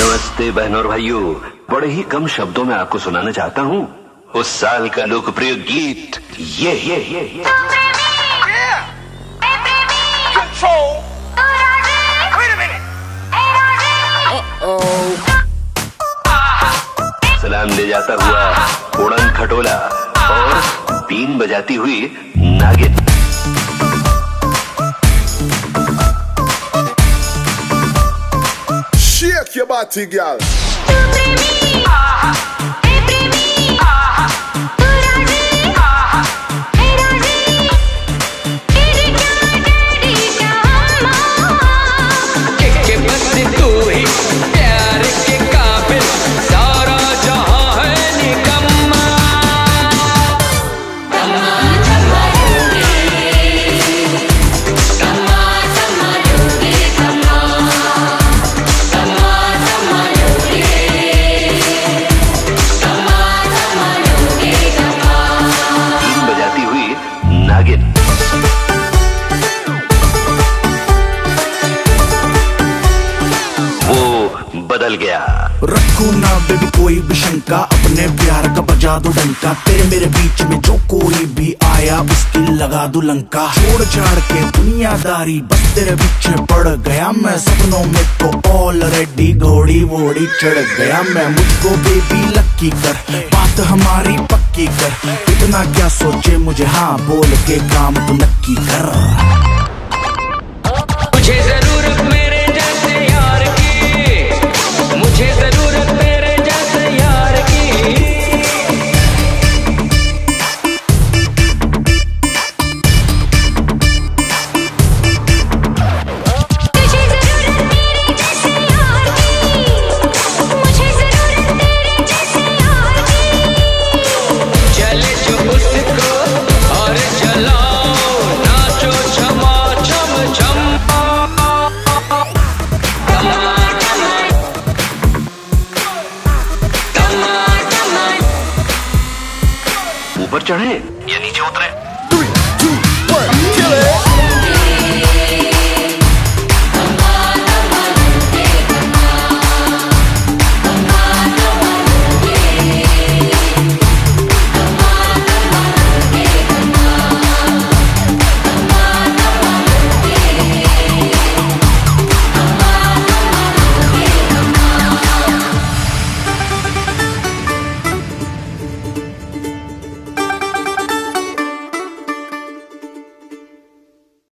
नमस्ते बहनों और भाइयों, बड़े ही कम शब्दों में आपको सुनाना चाहता हूँ उस साल का लोकप्रिय गीत ये। सलाम ले जाता हुआ उड़न खटोला और बीन बजाती हुई नागिन। Shake your body, girl. वो बदल गया। रखो ना बेबी कोई भी शंका, अपने प्यार का बजा दो डंका। तेरे मेरे बीच में जो कोई भी आया उसकी लगा दो लंका। छोड़ छाड़ के दुनियादारी बस तेरे पीछे पड़ गया मैं। सपनों में तो ऑलरेडी घोड़ी वोड़ी चढ़ गया मैं। मुझको बेबी लक्की कर, बात हमारी पक्की कर। इतना क्या सोचे मुझे हाँ बोल के काम तो नक्की कर। मुझे जरूरत मेरे जैसे यार की, मुझे जरूरत मेरे जैसे यार की। तुझे जरूरत मेरे जैसे यार की, मुझे जरूरत तेरे जैसे यार की। चले जो उसको और चलाओ, नाचो छमा छम छम। ऊपर चढ़े